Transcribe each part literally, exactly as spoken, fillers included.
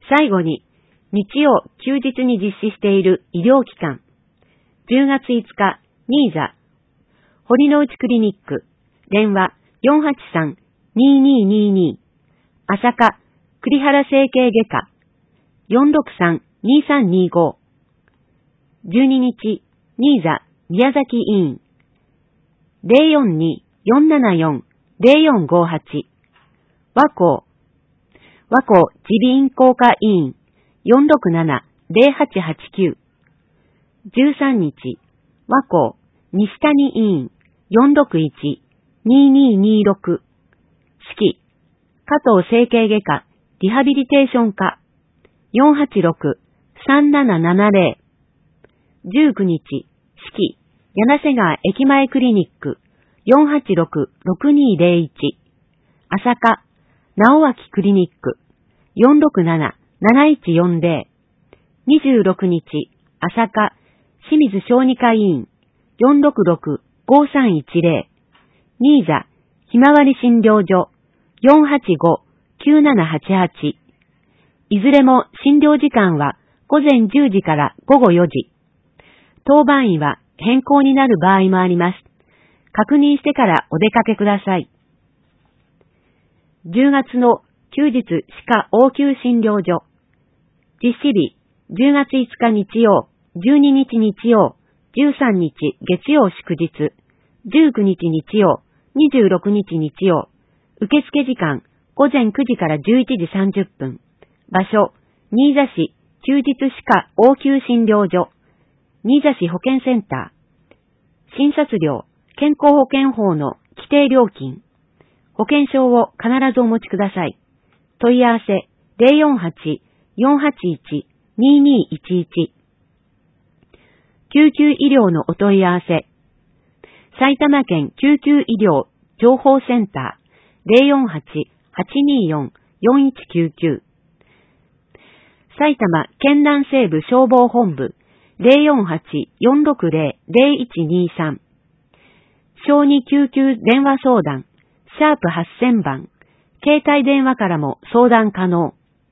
最後に、日曜、休日に実施している医療機関、じゅうがついつか、ニーザ、堀之内クリニック、電話 よんはちさん にーにーにーにー、朝霞、栗原整形外科、よんろくさん にーさんにーご、じゅうににち、ニーザ、宮崎医院、ゼロよんにーよんななよん ゼロよんごはち、和光、和光耳鼻咽喉科医院、よんろくなな ゼロはちはちきゅう、じゅうさんにち、和光西谷医院、よんろくいち にーにーにーろく、四季、加藤整形外科、リハビリテーション科、よんはちろく さんななななゼロ、じゅうくにち、四季、柳瀬川駅前クリニック、よんはちろく ろくにーゼロいち、朝霞、直脇クリニック、よんろくなな なないちよんゼロ、にじゅうろくにち、朝霞、清水小児科医院、よんろくろく ごさんいちゼロ、ニーザ、ひまわり診療所、よんはちご きゅうななはちはち、いずれも診療時間は午前じゅうじから午後よじ。当番医は変更になる場合もあります。確認してからお出かけください。じゅうがつの休日歯科応急診療所。実施日、じゅうがついつか日曜、じゅうににち日曜、じゅうさんにち月曜祝日、じゅうくにち日曜、にじゅうろくにち日曜。受付時間、午前くじからじゅういちじさんじゅっぷん。場所、新座市休日歯科応急診療所。新座市保健センター。診察料、健康保険法の規定料金。保険証を必ずお持ちください。問い合わせ ゼロよんはち よんはちいち にーにーいちいち。救急医療のお問い合わせ。埼玉県救急医療情報センター ゼロよんはち はちにーよん よんいちきゅうきゅう。埼玉県南西部消防本部 ゼロよんはち よんろくゼロ ゼロいちにーさん。小児救急電話相談シャープはっせんばん。携帯電話からも相談可能。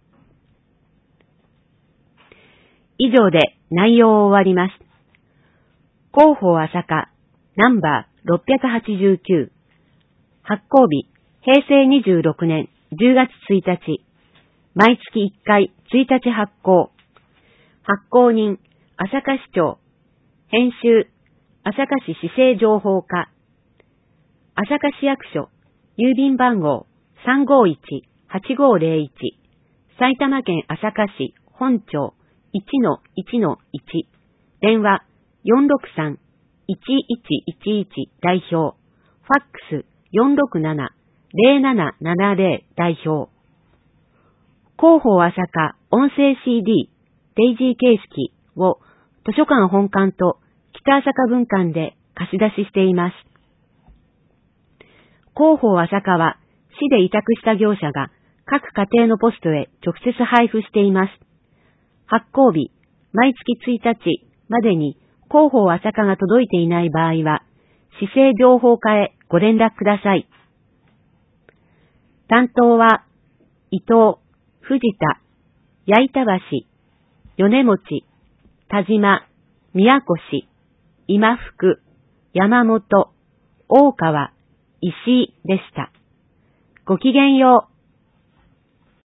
以上で内容を終わります。広報朝霞ナンバーろっぴゃくはちじゅうきゅう。発行日へいせいにじゅうろくねんじゅうがつついたち。毎月いっかいついたち発行。発行人朝霞市長。編集朝霞市市政情報課。朝霞市役所郵便番号 さんごいち はちごゼロいち。埼玉県朝霞市本町 いちのいちのいち。電話 よんろくさん いちいちいちいち 代表。ファックス よんろくなな ゼロななななゼロ 代表。広報朝霞音声 シーディー デイジー形式を図書館本館と北朝霞分館で貸し出ししています。広報朝霞は市で委託した業者が各家庭のポストへ直接配布しています。発行日、毎月ついたちまでに広報朝霞が届いていない場合は、市政情報課へご連絡ください。担当は、伊藤、藤田、矢板橋、米持、田島、宮越、今福、山本、大川、石井でした。ごきげんよう。